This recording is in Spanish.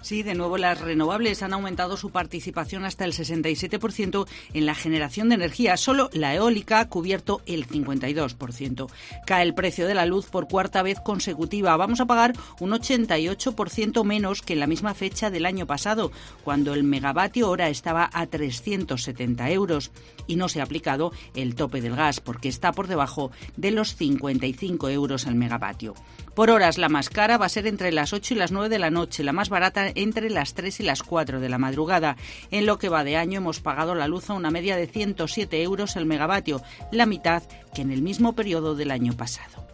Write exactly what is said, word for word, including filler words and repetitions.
Sí, de nuevo las renovables han aumentado su participación hasta el sesenta y siete por ciento en la generación de energía. Solo la eólica ha cubierto el cincuenta y dos por ciento. Cae el precio de la luz por cuarta vez consecutiva. Vamos a pagar un ochenta y ocho por ciento menos que en la misma fecha del año pasado, cuando el megavatio hora estaba a trescientos setenta euros. Y no se ha aplicado el tope del gas, porque está por debajo de los cincuenta y cinco euros al megavatio. Por horas, la más cara va a ser entre las ocho y las nueve de la noche, la más barata entre las tres y las cuatro de la madrugada. En lo que va de año hemos pagado la luz a una media de ciento siete euros el megavatio, la mitad que en el mismo periodo del año pasado.